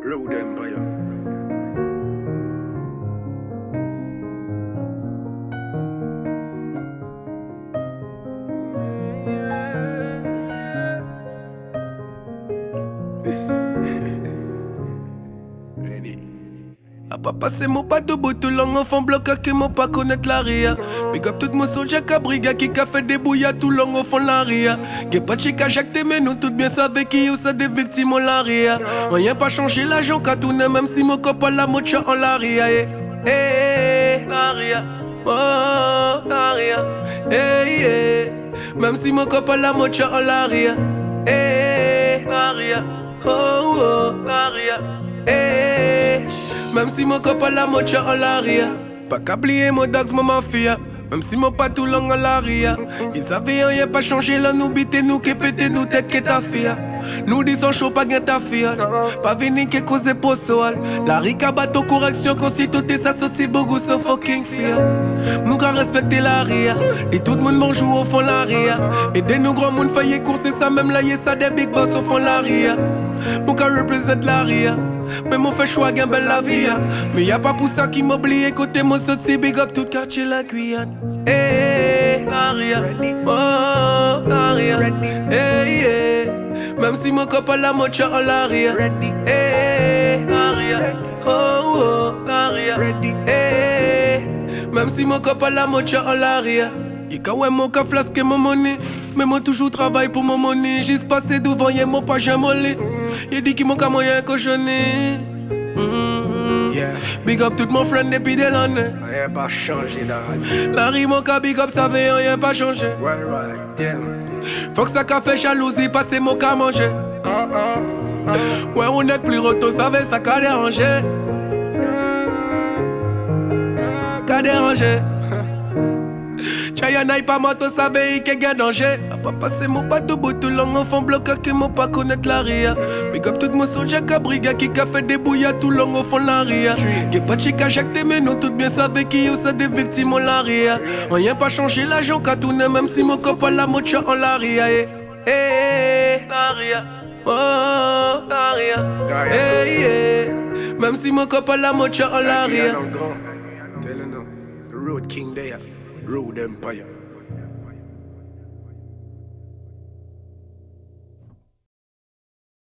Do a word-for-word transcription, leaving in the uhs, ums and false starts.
Road Empire. A pas passé mon pas de bout tout long enfant bloc qui m'ont pas connaître la ria. Big up tout mon soldier Cabriga qui a fait des bouillas tout long au fond la ria. Gay pas de chica Jacques mais nous tout bien savait qui ou ça des victimes en la ria. Rien pas changé l'argent qu'a tourné même si mon copain la mocha en la ria. Eh eh la ria. Oh la ria. Eh eh. Même si mon copain la mocha en la ria. Eh la ria. Oh oh la ria. Eh. Même si mon copain la mocha en la ria. Pas qu'oublier mon dogs, mon mafia. Même si mon pas tout long en la ria. Ils savaient rien pas changé là, nous bité nous qui pété nous tête que ta fille. Nous disons chaud pas gain ta fille. Pas venir qui cause pour soal. La rica bateau correction quand si tout est ça saute si beaucoup so fucking fear. Nous qu'à respecter la ria. Et tout le monde bonjour au fond la ria. Et des nous grands monde failli courser ça même là y'a ça des big boss au fond la ria. Nous qu'à représente la ria. Mais mon fait choix gain belle la vie. Mais y'a pas pour ça qui m'oublie côté mon sorti big up tout quartier la Guyane. Eh hey, la ria. Oh la ria. Eh hey, hey. Même si mon copain la mocha en la ria. Eh hey, la ria. Oh oh la ria. Eh hey. Même si mon copain la mocha en la ria. Y'a qu'à ouais mon cas flasque mon money. Mais moi toujours travaille pour mon money. J'y passé devant y'a mon pas jamais molé. Y'a dit qu'il manque à moyen cochonné. Mm-hmm. Yeah. Big up tout mon friend depuis des années. Rien pas changé dans la rime mon cas big up ça veut rien pas changé. Right right damn. Faut que ça qu'a fait jalousie passer mon cas manger. Uh, uh, uh. Ouais on est plus roto ça veut ça qu'a dérangé. Qu'a dérangé. Chaya n'aille pas moto, savait qu'il y a danger. A pas passé mon pas de bout tout long enfant bloqué qui m'ont pas connaître la ria. Big up tout mon soldier Cabriga qui a fait des bouillas tout long au fond la ria. Y'a pas de chica Jacques mais nous tout bien savait qui ou ça des victimes en la ria. Rien pas changé l'argent qu'a tourné même si mon copain la mocha en la ria. Eh eh la ria. Oh la ria. Eh eh. Même si mon copain la mocha en la ria. Tell her no, the Road King there. Road Empire.